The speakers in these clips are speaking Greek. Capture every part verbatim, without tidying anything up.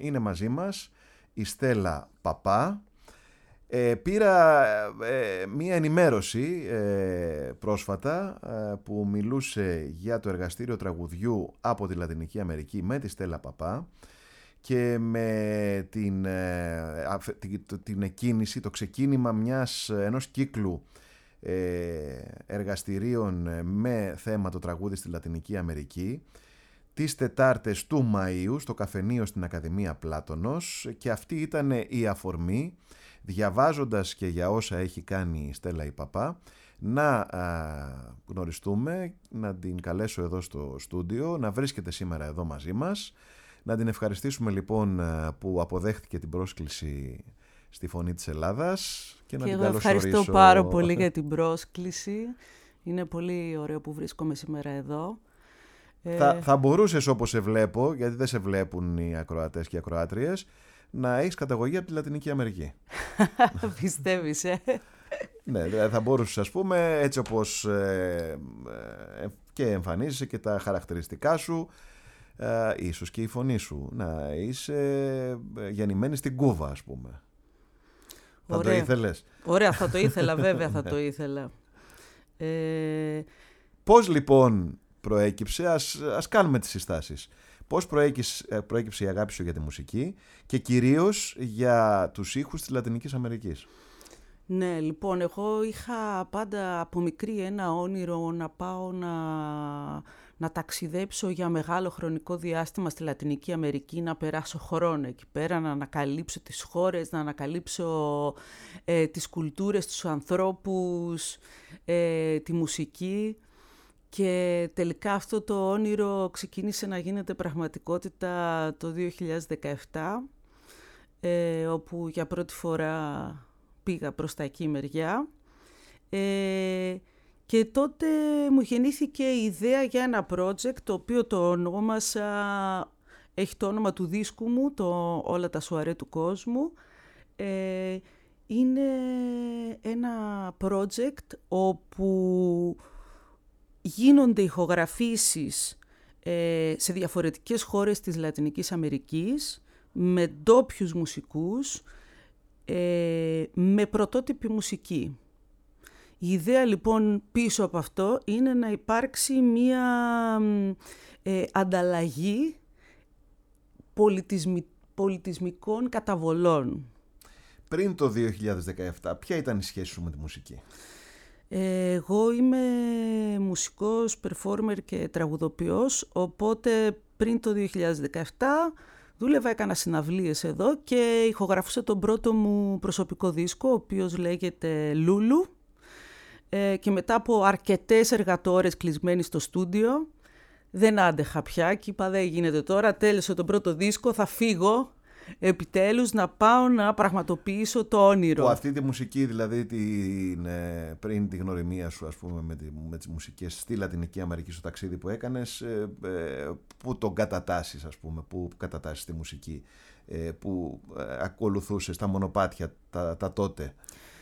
είναι μαζί μας η Στέλλα Παπά. Ε, πήρα ε, μία ενημέρωση ε, πρόσφατα ε, που μιλούσε για το εργαστήριο τραγουδιού από τη Λατινική Αμερική με τη Στέλλα Παπά και με την, ε, την, την εκκίνηση, το ξεκίνημα μιας, ενός κύκλου ε, εργαστηρίων με θέμα το τραγούδι στη Λατινική Αμερική τις Τετάρτες του Μαΐου στο καφενείο στην Ακαδημία Πλάτωνος, και αυτή ήταν η αφορμή, διαβάζοντας και για όσα έχει κάνει η Στέλλα η Παπά, να α, γνωριστούμε, να την καλέσω εδώ στο στούντιο, να βρίσκεται σήμερα εδώ μαζί μας, να την ευχαριστήσουμε λοιπόν που αποδέχτηκε την πρόσκληση στη Φωνή της Ελλάδας και, και να την καλωσορίσω. Ευχαριστώ πάρα πολύ για την πρόσκληση. Είναι πολύ ωραίο που βρίσκομαι σήμερα εδώ. Θα, θα μπορούσες, όπως σε βλέπω, γιατί δεν σε βλέπουν οι ακροατές και οι ακροάτριες, να έχεις καταγωγή από τη Λατινική Αμερική. Πιστεύεις, ε? Ναι, θα μπορούσες, ας πούμε, έτσι όπως ε, ε, και εμφανίζεσαι και τα χαρακτηριστικά σου, ε, ίσως και η φωνή σου, να είσαι γεννημένη στην Κούβα, ας πούμε. Ωραία. Θα το ήθελες? Ωραία, θα το ήθελα, βέβαια θα το ήθελα. Ε... Πώς λοιπόν προέκυψε, ας, ας κάνουμε τις συστάσεις. Πώς προέκυψε, προέκυψε η αγάπη σου για τη μουσική και κυρίως για τους ήχους της Λατινικής Αμερικής? Ναι, λοιπόν, εγώ είχα πάντα από μικρή ένα όνειρο να πάω να, να ταξιδέψω για μεγάλο χρονικό διάστημα στη Λατινική Αμερική, να περάσω χρόνο εκεί πέρα, να ανακαλύψω τις χώρες, να ανακαλύψω ε, τις κουλτούρες, τους ανθρώπους, ε, τη μουσική. Και τελικά αυτό το όνειρο ξεκίνησε να γίνεται πραγματικότητα το δύο χιλιάδες δεκαεπτά, ε, όπου για πρώτη φορά πήγα προς τα εκεί μεριά. Ε, και τότε μου γεννήθηκε η ιδέα για ένα project, το οποίο το ονόμασα, έχει το όνομα του δίσκου μου, το «Όλα τα σουαρέ του κόσμου». Ε, είναι ένα project όπου γίνονται ηχογραφήσεις ε, σε διαφορετικές χώρες της Λατινικής Αμερικής, με ντόπιους μουσικούς, ε, με πρωτότυπη μουσική. Η ιδέα λοιπόν πίσω από αυτό είναι να υπάρξει μία ε, ανταλλαγή πολιτισμι, πολιτισμικών καταβολών. Πριν το δύο χιλιάδες δεκαεπτά, ποια ήταν η σχέση σου με τη μουσική? Εγώ είμαι μουσικός, performer και τραγουδοποιός, οπότε πριν το δύο χιλιάδες δεκαεπτά δούλευα, έκανα συναυλίες εδώ και ηχογραφούσα τον πρώτο μου προσωπικό δίσκο, ο οποίος λέγεται Λούλου. Ε, και μετά από αρκετές εργατόρες κλεισμένοι στο στούντιο, δεν άντεχα πια και είπα δεν γίνεται τώρα, τέλειωσε τον πρώτο δίσκο, θα φύγω επιτέλους να πάω να πραγματοποιήσω το όνειρο. Που αυτή τη μουσική, δηλαδή την, πριν τη γνωριμία σου, ας πούμε, με, τη, με τις μουσικές στη Λατινική Αμερική, στο ταξίδι που έκανες, ε, ε, που τον κατατάσσεις, ας πούμε, που κατατάσσεις τη μουσική, ε, που ε, ακολουθούσες τα μονοπάτια τα, τα τότε?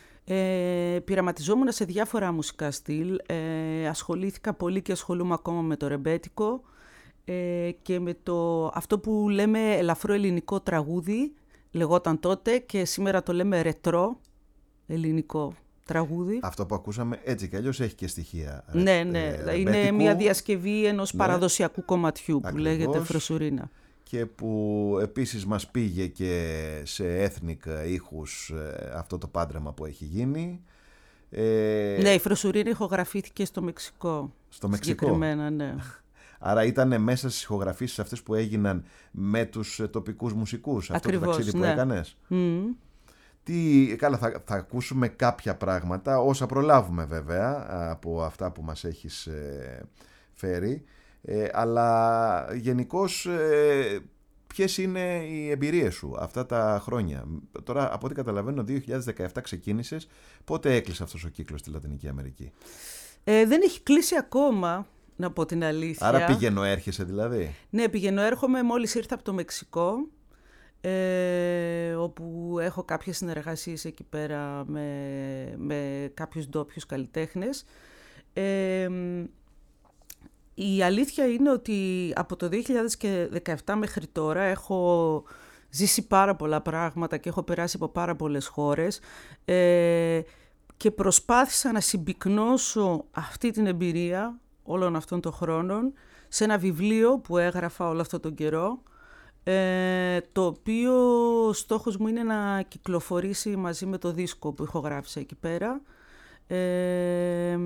Ε, πειραματιζόμουν σε διάφορα μουσικά στυλ, ε, ασχολήθηκα πολύ και ασχολούμαι ακόμα με το ρεμπέτικο, Ε, και με το, αυτό που λέμε ελαφρό ελληνικό τραγούδι, λεγόταν τότε, και σήμερα το λέμε ρετρό ελληνικό τραγούδι. Αυτό που ακούσαμε έτσι κι αλλιώς έχει και στοιχεία. Ναι, ναι, ε, είναι ρεμπέτικου, μια διασκευή ενός ναι, παραδοσιακού κομματιού που ακριβώς λέγεται Φροσουρίνα. Και που επίσης μας πήγε και σε ethnic ήχους αυτό το πάντρεμα που έχει γίνει. Ε... Ναι, η Φροσουρίνα ηχογραφήθηκε στο Μεξικό. Στο Μεξικό. Συγκεκριμένα, ναι. Άρα ήταν μέσα στις ηχογραφήσεις αυτές που έγιναν με τους τοπικούς μουσικούς. Ακριβώς, αυτό το ταξίδι ναι, που έκανες. Mm. Τι, καλά, θα, θα ακούσουμε κάποια πράγματα, όσα προλάβουμε βέβαια, από αυτά που μας έχεις ε, φέρει. Ε, αλλά γενικώς, ε, ποιες είναι οι εμπειρίες σου αυτά τα χρόνια? Τώρα, από ό,τι καταλαβαίνω, δύο χιλιάδες δεκαεπτά ξεκίνησες. Πότε έκλεισε αυτός ο κύκλος στη Λατινική Αμερική? Ε, δεν έχει κλείσει ακόμα, να πω την αλήθεια. Άρα πηγαίνω έρχεσαι δηλαδή? Ναι, πηγαίνω έρχομαι μόλις ήρθα από το Μεξικό, ε, όπου έχω κάποιες συνεργασίες εκεί πέρα με, με κάποιους ντόπιους καλλιτέχνες. Ε, η αλήθεια είναι ότι από το δύο χιλιάδες δεκαεπτά μέχρι τώρα έχω ζήσει πάρα πολλά πράγματα και έχω περάσει από πάρα πολλές χώρες ε, και προσπάθησα να συμπυκνώσω αυτή την εμπειρία όλων αυτών των χρόνων σε ένα βιβλίο που έγραφα όλο αυτόν τον καιρό, ε, το οποίο στόχος μου είναι να κυκλοφορήσει μαζί με το δίσκο που ηχογράφησα εκεί πέρα. Ε,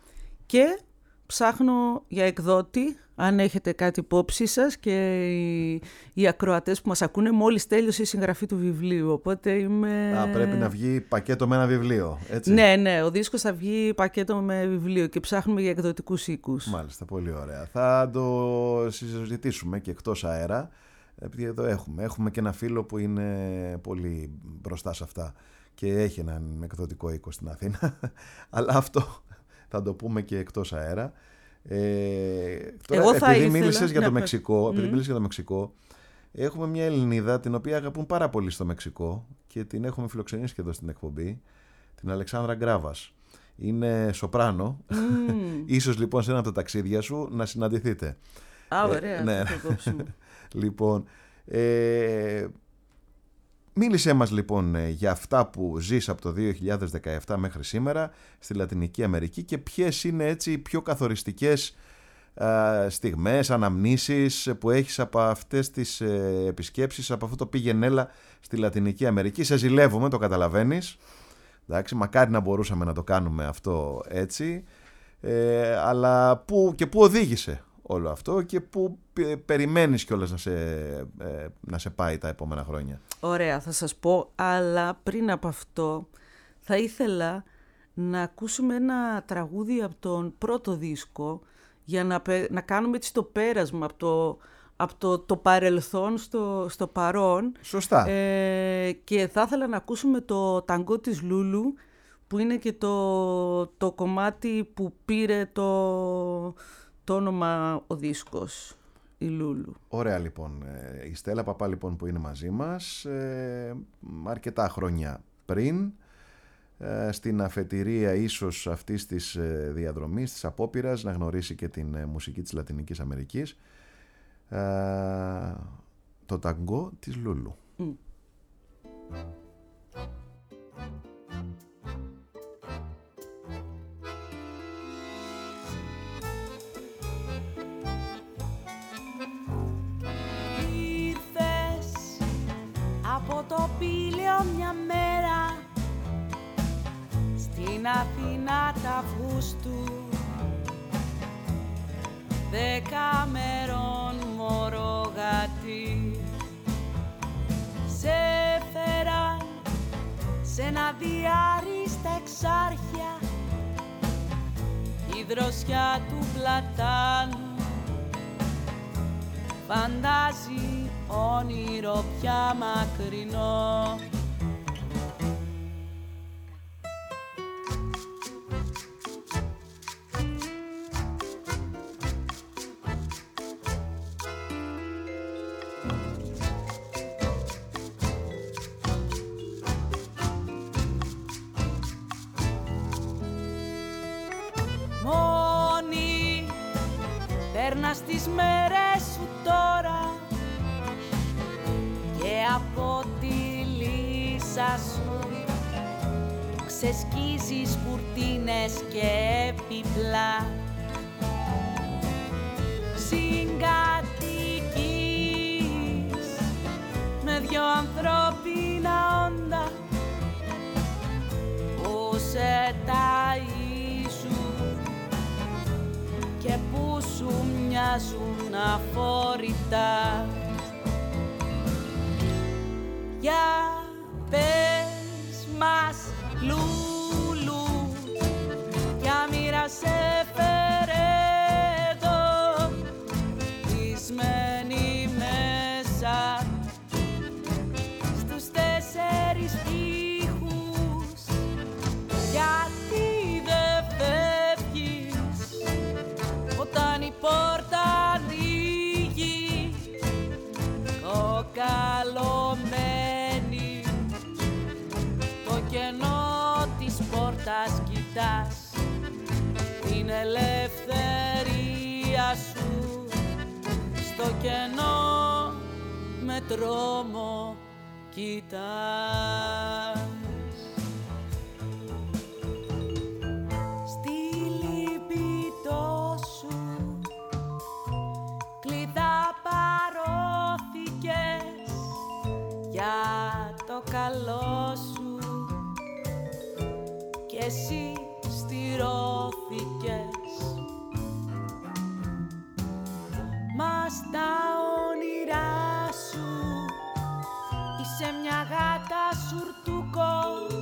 και ψάχνω για εκδότη, αν έχετε κάτι υπόψη σας, και οι, οι ακροατές που μας ακούνε, μόλις τέλειωσε η συγγραφή του βιβλίου, οπότε είμαι... Α, πρέπει να βγει πακέτο με ένα βιβλίο, έτσι. Ναι, ναι, ο δίσκος θα βγει πακέτο με βιβλίο και ψάχνουμε για εκδοτικούς οίκους. Μάλιστα, πολύ ωραία. Θα το συζητήσουμε και εκτός αέρα, επειδή εδώ έχουμε. Έχουμε και ένα φίλο που είναι πολύ μπροστά σε αυτά και έχει έναν εκδοτικό οίκο στην Αθήνα, αλλά αυτό θα το πούμε και εκτός αέρα. Ε, τώρα, Εγώ θα επειδή ήθελα... μίλησες για ναι, το Μεξικό, mm. επειδή μίλησες για το Μεξικό, έχουμε μια Ελληνίδα την οποία αγαπούν πάρα πολύ στο Μεξικό και την έχουμε φιλοξενήσει και εδώ στην εκπομπή, την Αλεξάνδρα Γκράβας. Είναι σοπράνο. Mm. Ίσως λοιπόν σε ένα από τα ταξίδια σου να συναντηθείτε. Α, ωραία. Ε, ναι. Το Λοιπόν, ε, μίλησέ μας λοιπόν για αυτά που ζεις από το δύο χιλιάδες δεκαεπτά μέχρι σήμερα στη Λατινική Αμερική και ποιες είναι έτσι οι πιο καθοριστικές α, στιγμές, αναμνήσεις που έχεις από αυτές τις ε, επισκέψεις, από αυτό το πήγαινέλα στη Λατινική Αμερική. Σε ζηλεύουμε, το καταλαβαίνεις. Εντάξει, μακάρι να μπορούσαμε να το κάνουμε αυτό έτσι, ε, αλλά που, και πού οδήγησε όλο αυτό και πού περιμένεις κιόλας να σε, ε, να σε πάει τα επόμενα χρόνια. Ωραία, θα σας πω, αλλά πριν από αυτό θα ήθελα να ακούσουμε ένα τραγούδι από τον πρώτο δίσκο για να, να κάνουμε έτσι το πέρασμα από το, από το, το παρελθόν στο, στο παρόν. Σωστά. Ε, και θα ήθελα να ακούσουμε το ταγκό της Λούλου, που είναι και το, το κομμάτι που πήρε το... το όνομα ο δίσκος, η Λούλου. Ωραία λοιπόν. Η Στέλλα Παπά λοιπόν που είναι μαζί μας ε, αρκετά χρόνια πριν, ε, στην αφετηρία ίσως αυτής της ε, διαδρομής, της απόπειρας να γνωρίσει και την ε, μουσική της Λατινικής Αμερικής, ε, το ταγκό της Λούλου. Mm. Από το πήλαιο μια μέρα στην Αθήνα τα Αυγούστου, δέκα μέρων μωρογατή σε φέραν σε ένα διάρρη στα Εξάρχεια, η δροσιά του πλατάνου φαντάζει όνειρο πια μακρινό. Μόνη παίρνας τις μέρες σου τώρα και από τη λύσα σου ξεσκίζεις κουρτίνες και επιπλά. Συγκατοικείς με δυο ανθρώπινα όντα που σε ταΐζουν και που σου μοιάζουν αφορητά. Για πες μας, Λούλου, για μοίρα σε φέρε εδώ, κλεισμένη μέσα στους τέσσερις τοίχους. Γιατί δεν φεύγεις όταν η πόρτα ανοίγει, κοκαλωμένη το κενό της πόρτας κοιτάς την ελευθερία σου στο κενό με με τρόμο κοιτάς. Στη λυπητό σου κλειδά παρώθηκες για το καλό σου κι εσύ στηρώθηκες. Μα στα όνειρά σου είσαι μια γάτα σουρτούκο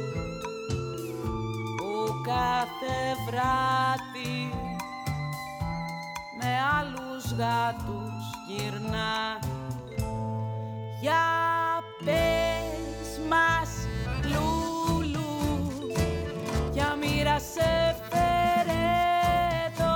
που κάθε βράδυ με άλλους γάτους γυρνά. Για πες μας Λούλου, για μοίρασε φερέτο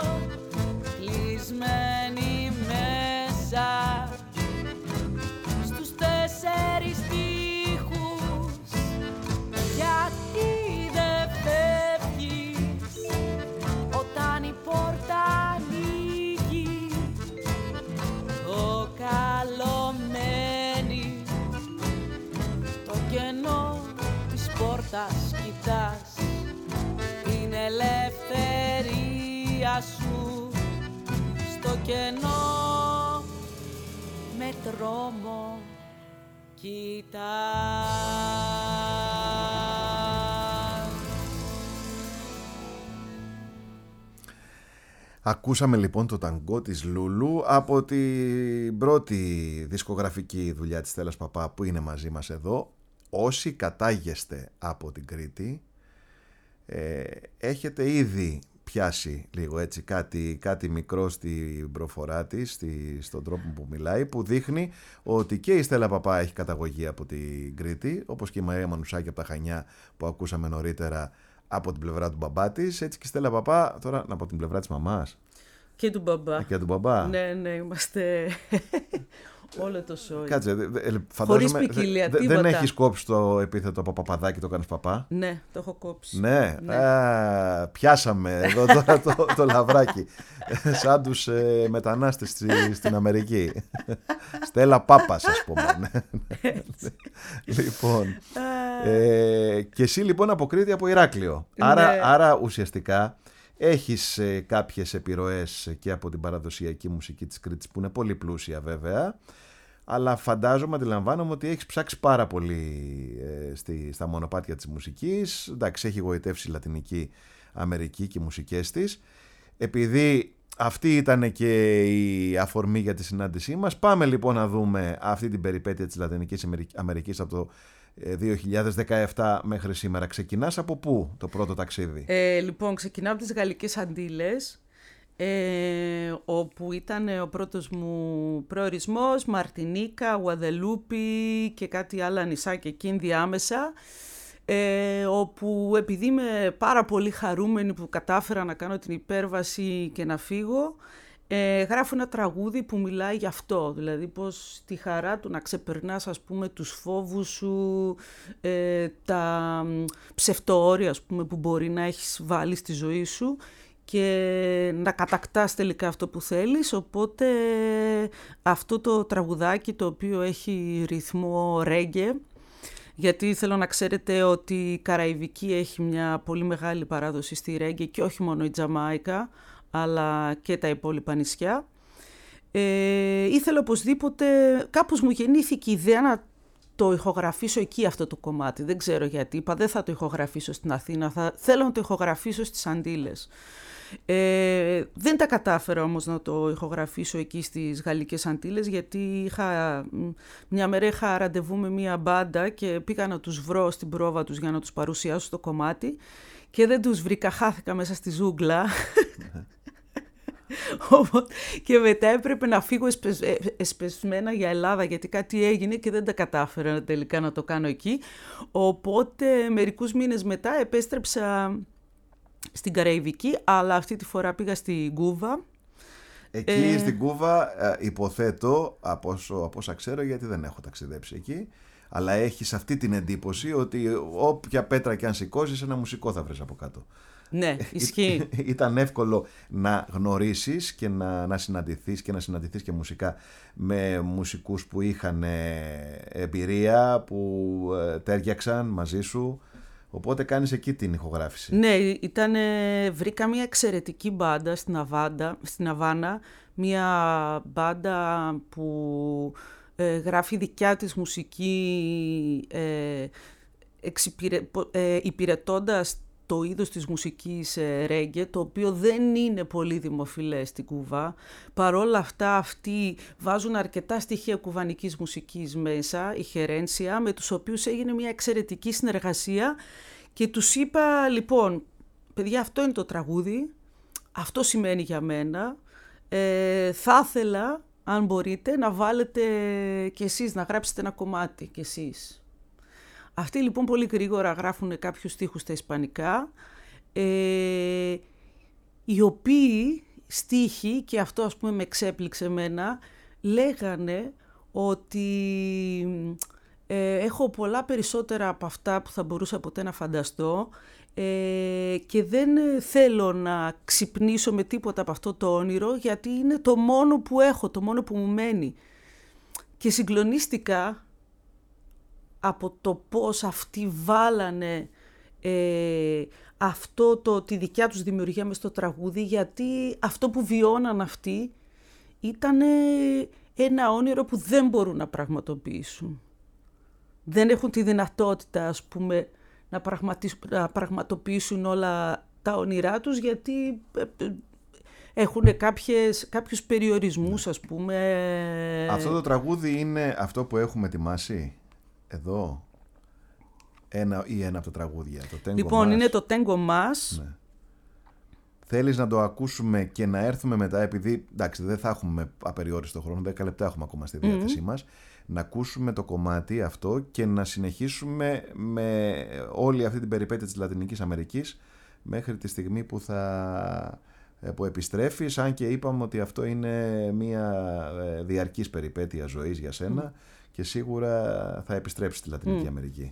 κλεισμένη μέσα στους τέσσερις τοίχους. Γιατί δεν φεύγεις όταν η πόρτα ανοίγει, το καλωμένη το κενό της πόρτας κοιτάς. Την ελευθερία σου στο κενό με τρόμο κοιτάς. Ακούσαμε λοιπόν το ταγκό της Λούλου από την πρώτη δισκογραφική δουλειά της Στέλλας Παπά που είναι μαζί μας εδώ. Όσοι κατάγεστε από την Κρήτη, ε, έχετε ήδη πιάσει λίγο έτσι κάτι, κάτι μικρό στην προφορά της, στη, στον τρόπο που μιλάει, που δείχνει ότι και η Στέλλα Παπά έχει καταγωγή από την Κρήτη, όπως και η Μαρία Μανουσάκη από τα Χανιά που ακούσαμε νωρίτερα από την πλευρά του μπαμπά της, έτσι και η Στέλλα Παπά τώρα από την πλευρά της μαμάς. Και του μπαμπά. Και του μπαμπά. Ναι, ναι, είμαστε όλο το σόι. Κάτσε, φαντάζομαι, χωρίς ποικιλία, δε, τίποτα. δεν έχεις κόψει το επίθετο από παπαδάκι, το κάνεις παπά. Ναι, το έχω κόψει. Ναι, Ναι. Α, πιάσαμε εδώ τώρα το, το λαβράκι. Σαν τους ε, μετανάστες στη, στην Αμερική. Στέλλα Πάπας, ας πούμε. Ναι. Λοιπόν, ε, και εσύ λοιπόν από Κρήτη, από Ηράκλειο. Άρα, Ναι. άρα ουσιαστικά έχεις ε, κάποιες επιρροές και από την παραδοσιακή μουσική της Κρήτης που είναι πολύ πλούσια βέβαια, αλλά φαντάζομαι, αντιλαμβάνομαι ότι έχεις ψάξει πάρα πολύ ε, στη, στα μονοπάτια της μουσικής. Εντάξει, έχει γοητεύσει η Λατινική Αμερική και οι μουσικές της. Επειδή αυτή ήταν και η αφορμή για τη συνάντησή μας, πάμε λοιπόν να δούμε αυτή την περιπέτεια της Λατινικής Αμερικής από το δύο χιλιάδες δεκαεπτά μέχρι σήμερα. Ξεκινάς από πού το πρώτο ταξίδι? Ε, λοιπόν, ξεκινάω από τις Γαλλικές Αντίλες, ε, όπου ήταν ο πρώτος μου προορισμός, Μαρτινίκα, Γουαδελούπη και κάτι άλλα νησάκια εκεί ενδιάμεσα, ε, όπου επειδή είμαι πάρα πολύ χαρούμενη που κατάφερα να κάνω την υπέρβαση και να φύγω, Ε, γράφω ένα τραγούδι που μιλάει γι' αυτό, δηλαδή πως τη χαρά του να ξεπερνάς, ας πούμε, τους φόβους σου, ε, τα ψευτοόρια, ας πούμε, που μπορεί να έχεις βάλει στη ζωή σου και να κατακτάς τελικά αυτό που θέλεις. Οπότε αυτό το τραγουδάκι, το οποίο έχει ρυθμό ρέγγε, γιατί θέλω να ξέρετε ότι η Καραϊβική έχει μια πολύ μεγάλη παράδοση στη ρέγγε και όχι μόνο η Τζαμάικα, αλλά και τα υπόλοιπα νησιά. Ε, ήθελα οπωσδήποτε, κάπως μου γεννήθηκε η ιδέα να το ηχογραφήσω εκεί αυτό το κομμάτι. Δεν ξέρω γιατί, είπα δεν θα το ηχογραφήσω στην Αθήνα, θα, θέλω να το ηχογραφήσω στις Αντίλες. Ε, δεν τα κατάφερα όμως να το ηχογραφήσω εκεί στις Γαλλικές Αντίλες, γιατί είχα, μια μέρα είχα ραντεβού με μια μπάντα και πήγα να τους βρω στην πρόβα τους για να τους παρουσιάσω το κομμάτι και δεν τους βρήκα, χάθηκα μέσα στη ζούγκλα. Και μετά έπρεπε να φύγω εσπεσ... εσπεσμένα για Ελλάδα, γιατί κάτι έγινε και δεν τα κατάφερα τελικά να το κάνω εκεί. Οπότε μερικούς μήνες μετά επέστρεψα στην Καραϊβική, αλλά αυτή τη φορά πήγα στην Κούβα Εκεί ε... στην Κούβα υποθέτω, από, όσο, από όσα ξέρω, γιατί δεν έχω ταξιδέψει εκεί, αλλά έχεις αυτή την εντύπωση ότι όποια πέτρα και αν σηκώσεις, ένα μουσικό θα βρεις από κάτω. Ναι, ισχύει. Ήταν εύκολο να γνωρίσεις και να, να συναντηθείς και να συναντηθείς και μουσικά με μουσικούς που είχαν εμπειρία, που τέριαξαν μαζί σου. Οπότε κάνεις εκεί την ηχογράφηση. Ναι, ήταν, βρήκα μια εξαιρετική μπάντα στην, Αβάντα, στην Αβάνα, μια μπάντα που ε, γράφει δικιά της μουσική, ε, εξυπηρε, ε, υπηρετώντας το είδος της μουσικής ρέγγε, το οποίο δεν είναι πολύ δημοφιλές στην Κούβα. Παρόλα αυτά, αυτοί βάζουν αρκετά στοιχεία κουβανικής μουσικής μέσα, η Χερένσια, με τους οποίους έγινε μια εξαιρετική συνεργασία και τους είπα, λοιπόν, παιδιά, αυτό είναι το τραγούδι, αυτό σημαίνει για μένα, ε, θα ήθελα, αν μπορείτε, να βάλετε κι εσείς, να γράψετε ένα κομμάτι κι εσείς. Αυτοί λοιπόν πολύ γρήγορα γράφουν κάποιους στίχους στα ισπανικά, ε, οι οποίοι στίχοι, και αυτό ας πούμε με εξέπληξε εμένα, λέγανε ότι ε, έχω πολλά περισσότερα από αυτά που θα μπορούσα ποτέ να φανταστώ ε, και δεν θέλω να ξυπνήσω με τίποτα από αυτό το όνειρο, γιατί είναι το μόνο που έχω, το μόνο που μου μένει. Και συγκλονίστηκα από το πώς αυτοί βάλανε ε, αυτό το, τη δικιά τους δημιουργία μες στο τραγούδι, γιατί αυτό που βιώναν αυτοί ήταν ένα όνειρο που δεν μπορούν να πραγματοποιήσουν. Δεν έχουν τη δυνατότητα, ας πούμε, να, να πραγματοποιήσουν όλα τα όνειρά τους, γιατί έχουν κάποιες, κάποιους περιορισμούς, ας πούμε. Αυτό το τραγούδι είναι αυτό που έχουμε ετοιμάσει εδώ, ένα ή ένα από τα τραγούδια, το Tango Λοιπόν, Mas. είναι το Tango Mas. Ναι. Θέλεις να το ακούσουμε και να έρθουμε μετά, επειδή εντάξει δεν θα έχουμε απεριόριστο χρόνο, δέκα λεπτά έχουμε ακόμα στη διάθεσή mm-hmm. μας, να ακούσουμε το κομμάτι αυτό και να συνεχίσουμε με όλη αυτή την περιπέτεια της Λατινικής Αμερικής μέχρι τη στιγμή που θα που επιστρέφεις, αν και είπαμε ότι αυτό είναι μια διαρκής περιπέτεια ζωής για σένα mm. και σίγουρα θα επιστρέψεις στη Λατινική mm. Αμερική.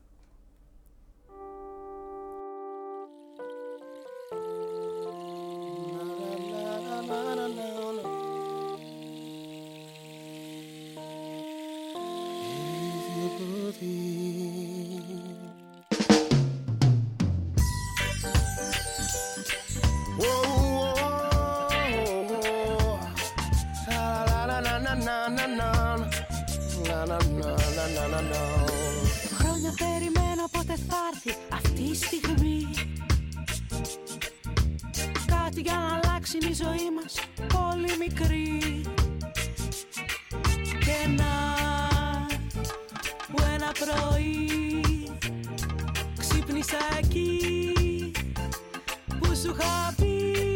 Χρόνια περιμένω πότε θα έρθει αυτή η στιγμή, κάτι για να αλλάξει η ζωή μας πολύ μικρή. Και να που ένα πρωί ξύπνησα εκεί που σου είχα πει.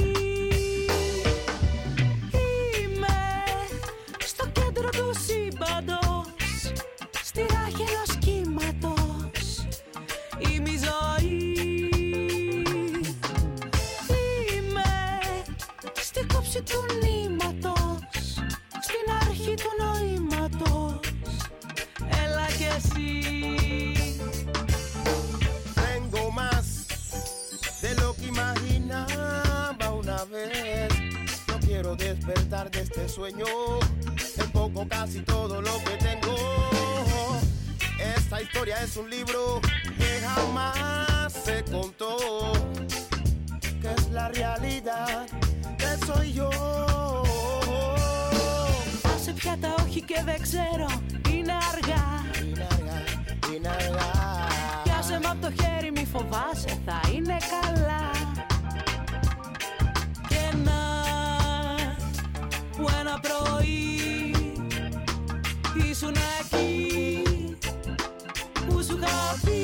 Του νήματος, στην αρχή του νοήματος, έλα κι εσύ. Tengo más de lo que imaginaba una vez. No quiero despertar de este sueño, es poco casi todo lo que tengo. Esta historia es un libro que jamás se contó, que es la realidad. Soy yo. Άσε πια τα όχι και δεν ξέρω, είναι αργά. Είναι αργά, είναι αργά. Πιάσε μ' απ' το χέρι, μη φοβάσαι, θα είναι καλά. Και να που ένα πρωί ήσουν εκεί που σου είχα πει.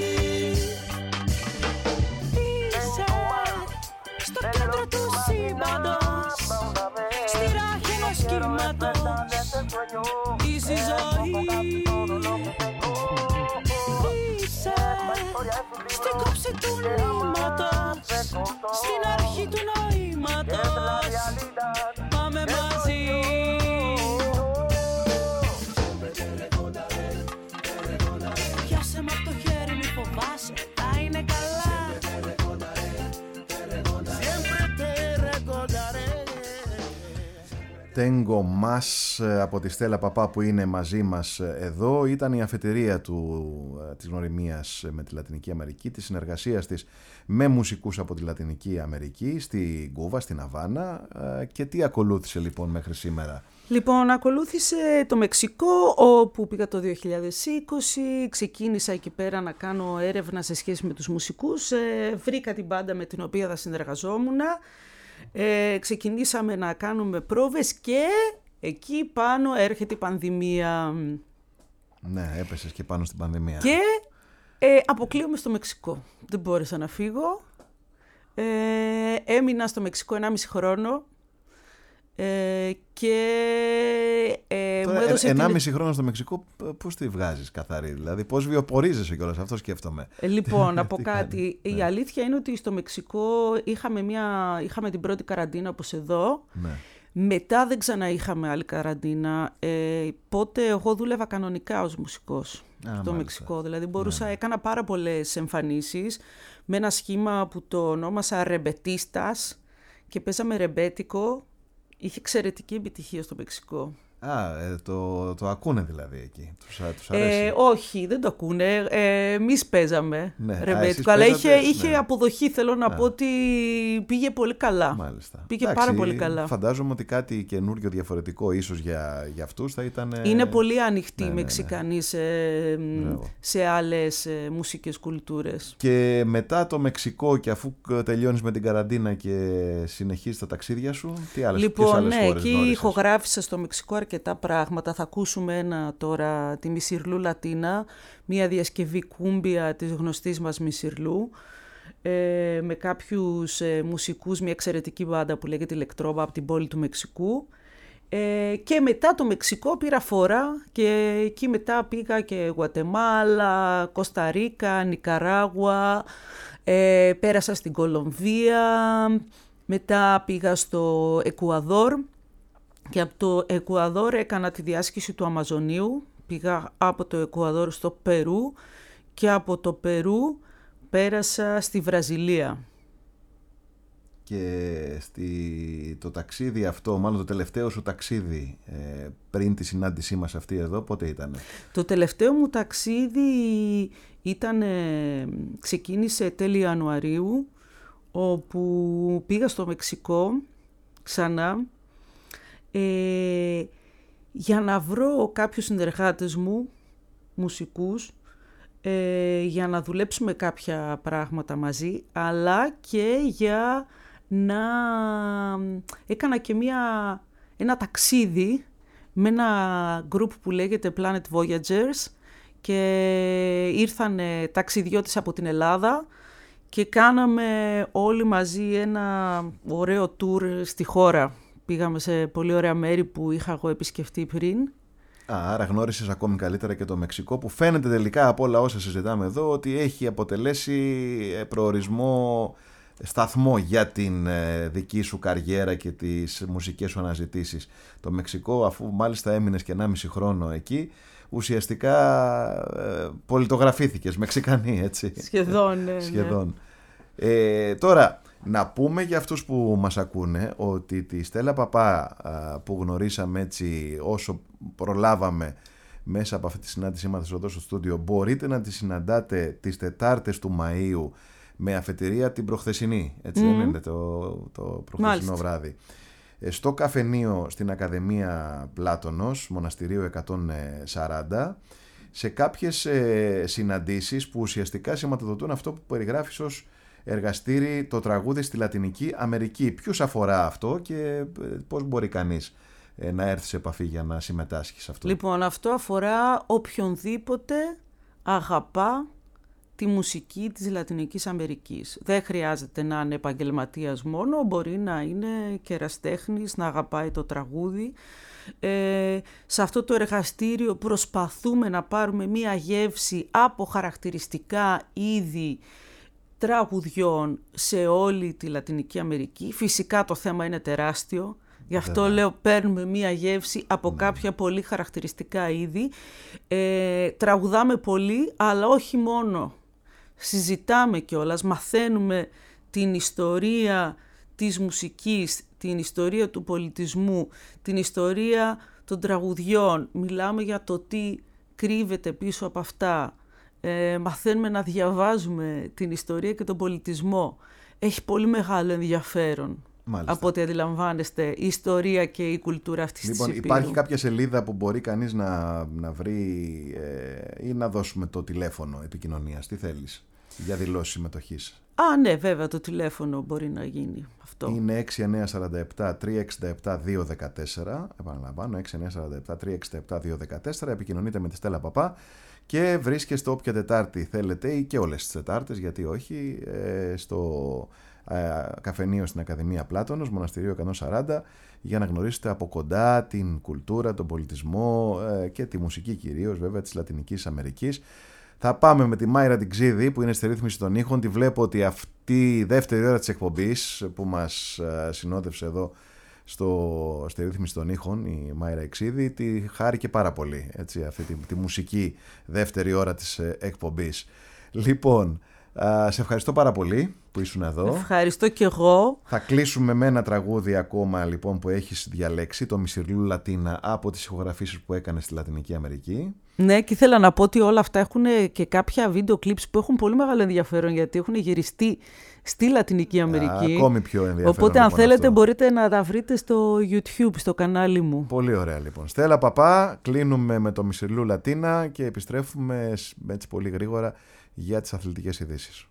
Στο κέντρο του σύμπαντος, στη ράχη ενός κύματος, είσαι η ζωή. Είσαι στην κόψη του νήματος, στην αρχή του νοήματος. Πάμε Tengo Más από τη Στέλλα Παπά που είναι μαζί μας εδώ. Ήταν η αφετηρία του, της γνωριμίας με τη Λατινική Αμερική, της συνεργασίας της με μουσικούς από τη Λατινική Αμερική, στη Κούβα, στην Αβάνα. Και τι ακολούθησε λοιπόν μέχρι σήμερα? Λοιπόν, ακολούθησε το Μεξικό, όπου πήγα το δύο χιλιάδες είκοσι, ξεκίνησα εκεί πέρα να κάνω έρευνα σε σχέση με τους μουσικούς, ε, βρήκα την μπάντα με την οποία θα συνεργαζόμουν, ε, ξεκινήσαμε να κάνουμε πρόβες και εκεί πάνω έρχεται η πανδημία. Ναι, έπεσες και πάνω στην πανδημία. Και ε, αποκλείομαι στο Μεξικό, δεν μπόρεσα να φύγω, ε, έμεινα στο Μεξικό ενάμιση χρόνο. Ε, και ε, Τώρα, μου έδωσε ενάμιση την... χρόνο στο Μεξικό, πώς τη βγάζεις καθαρή, δηλαδή πώς βιοπορίζεσαι κιόλας, αυτό σκέφτομαι. Ε, λοιπόν, να πω κάτι, ναι. Η αλήθεια είναι ότι στο Μεξικό είχαμε, μια, είχαμε την πρώτη καραντίνα όπως εδώ, ναι. Μετά δεν ξανά είχαμε άλλη καραντίνα, ε, πότε εγώ δούλευα κανονικά ως μουσικός Α, στο μάλιστα. Μεξικό, δηλαδή μπορούσα, ναι. Έκανα πάρα πολλές εμφανίσεις με ένα σχήμα που το ονόμασα ρεμπετίστας και παίζαμε ρεμπέτικο. Είχε εξαιρετική επιτυχία στο Μεξικό. Α, ε, το, το ακούνε δηλαδή εκεί, τους, τους αρέσει. Ε, όχι, δεν το ακούνε. Ε, εμείς παίζαμε ναι, ρεμπέτικο, α, αλλά παίζατε, είχε, είχε ναι. αποδοχή, θέλω να α. πω ότι πήγε πολύ καλά. Μάλιστα. Πήγε Εντάξει, πάρα πολύ καλά. Φαντάζομαι ότι κάτι καινούριο, διαφορετικό ίσως για, για αυτούς θα ήταν... Είναι πολύ ανοιχτοί οι ναι, ναι, Μεξικανοί ναι. σε, σε άλλες ε, μουσικές κουλτούρες. Και μετά το Μεξικό, και αφού τελειώνεις με την καραντίνα και συνεχίζεις τα ταξίδια σου, τι άλλες, λοιπόν, άλλες ναι, χώρες εκεί γνώρισες? ηχογράφησα στο Μεξικό αρκετά πράγματα. Θα ακούσουμε ένα τώρα, τη Μισιρλού Λατίνα, μια διασκευή κούμπια της γνωστής μας Μισιρλού, ε, με κάποιους ε, μουσικούς, μια εξαιρετική μπάντα που λέγεται Ηλεκτρόβα από την πόλη του Μεξικού. Ε, και μετά το Μεξικό πήρα φορά και εκεί μετά πήγα και Γουατεμάλα, Κώστα Ρίκα, Νικαράγουα, ε, πέρασα στην Κολομβία, μετά πήγα στο Εκουαδόρ και από το Εκουαδόρ έκανα τη διάσκηση του Αμαζονίου, πήγα από το Εκουαδόρ στο Περού και από το Περού πέρασα στη Βραζιλία. Και στη, το ταξίδι αυτό, μάλλον το τελευταίο σου ταξίδι ε, πριν τη συνάντησή μας αυτή εδώ, πότε ήταν? Το τελευταίο μου ταξίδι ήταν, ξεκίνησε τέλη Ιανουαρίου, όπου πήγα στο Μεξικό ξανά ε, για να βρω κάποιους συνεργάτες μου, μουσικούς, ε, για να δουλέψουμε κάποια πράγματα μαζί, αλλά και για να έκανα και μια, ένα ταξίδι με ένα group που λέγεται Planet Voyagers και ήρθανε ταξιδιώτες από την Ελλάδα και κάναμε όλοι μαζί ένα ωραίο tour στη χώρα. Πήγαμε σε πολύ ωραία μέρη που είχα εγώ επισκεφτεί πριν. Α, άρα γνώρισες ακόμη καλύτερα και το Μεξικό, που φαίνεται τελικά από όλα όσα συζητάμε εδώ ότι έχει αποτελέσει προορισμό, σταθμό για την δική σου καριέρα και τις μουσικές σου αναζητήσεις. Το Μεξικό, αφού μάλιστα έμεινες και ενάμιση χρόνο εκεί, ουσιαστικά ε, πολιτογραφήθηκες Μεξικανή, έτσι. Σχεδόν, ναι. Σχεδόν. Ε, τώρα, να πούμε για αυτούς που μας ακούνε ότι τη Στέλλα Παπά που γνωρίσαμε έτσι όσο προλάβαμε μέσα από αυτή τη συνάντησή μας εδώ στο στούντιο, μπορείτε να τη συναντάτε τις Τετάρτες του Μαΐου με αφετηρία την προχθεσινή, έτσι mm. δεν είναι το, το προχθεσινό Μάλιστα. βράδυ, στο καφενείο στην Ακαδημία Πλάτωνος, Μοναστηρίου εκατόν σαράντα, σε κάποιες ε, συναντήσεις που ουσιαστικά σηματοδοτούν αυτό που περιγράφεις ως εργαστήρι το τραγούδι στη Λατινική Αμερική. Ποιους αφορά αυτό και πώς μπορεί κανείς ε, να έρθει σε επαφή για να συμμετάσχει σε αυτό? Λοιπόν, αυτό αφορά οποιονδήποτε αγαπά τη μουσική της Λατινικής Αμερικής. Δεν χρειάζεται να είναι επαγγελματίας μόνο, μπορεί να είναι και ερασιτέχνης, να αγαπάει το τραγούδι. Ε, σε αυτό το εργαστήριο προσπαθούμε να πάρουμε μία γεύση από χαρακτηριστικά είδη τραγουδιών σε όλη τη Λατινική Αμερική. Φυσικά το θέμα είναι τεράστιο, γι' αυτό Βέβαια. λέω παίρνουμε μία γεύση από ναι. κάποια πολύ χαρακτηριστικά είδη. Ε, τραγουδάμε πολύ, αλλά όχι μόνο. Συζητάμε κιόλας, μαθαίνουμε την ιστορία της μουσικής, την ιστορία του πολιτισμού, την ιστορία των τραγουδιών. Μιλάμε για το τι κρύβεται πίσω από αυτά. Ε, μαθαίνουμε να διαβάζουμε την ιστορία και τον πολιτισμό. Έχει πολύ μεγάλο ενδιαφέρον. Μάλιστα. Από ό,τι αντιλαμβάνεστε, η ιστορία και η κουλτούρα αυτής λοιπόν, της Υπήρου. Υπάρχει κάποια σελίδα που μπορεί κανείς να, να βρει ε, ή να δώσουμε το τηλέφωνο επικοινωνίας? Τι θέλεις για δηλώσεις συμμετοχής? Α, ναι, βέβαια, το τηλέφωνο μπορεί να γίνει αυτό. Είναι έξι εννιά τέσσερα επτά τρία έξι επτά δύο ένα τέσσερα. Επαναλαμβάνω, έξι εννιά τέσσερα επτά τρία έξι επτά δύο ένα τέσσερα. Επικοινωνείτε με τη Στέλλα Παπά και βρίσκεστε όποια Τετάρτη θέλετε ή και όλες τις Τετάρτες, γιατί όχι, ε, στο ε, καφενείο στην Ακαδημία Πλάτωνος, Μοναστηρίο εκατόν σαράντα, για να γνωρίσετε από κοντά την κουλτούρα, τον πολιτισμό ε, και τη μουσική κυρίως βέβαια της Λατινικής Αμερικής. Θα πάμε με τη Μάιρα την Ξίδη που είναι στη ρύθμιση των ήχων. Τη βλέπω ότι αυτή η δεύτερη ώρα της εκπομπής που μας συνόδευσε εδώ στο, στη ρύθμιση των ήχων, η Μάιρα Ξίδη, τη χάρηκε πάρα πολύ, έτσι, αυτή τη, τη μουσική δεύτερη ώρα της εκπομπής. Λοιπόν, α, σε ευχαριστώ πάρα πολύ που ήσουν εδώ. Ευχαριστώ και εγώ. Θα κλείσουμε με ένα τραγούδι ακόμα λοιπόν που έχεις διαλέξει, το Μισιρλού Λατίνα, από τις ηχογραφήσεις που έκανε στη Λατινική Αμερική. Ναι, και ήθελα να πω ότι όλα αυτά έχουν και κάποια βίντεο κλιπς που έχουν πολύ μεγάλο ενδιαφέρον, γιατί έχουν γυριστεί στη Λατινική Αμερική. Α, ακόμη πιο ενδιαφέρον. Οπότε αν λοιπόν, θέλετε αυτό. μπορείτε να τα βρείτε στο YouTube, στο κανάλι μου. Πολύ ωραία λοιπόν. Στέλλα Παπά, κλείνουμε με το Μισιρλού Λατίνα και επιστρέφουμε έτσι πολύ γρήγορα για τις αθλητικές ειδήσεις.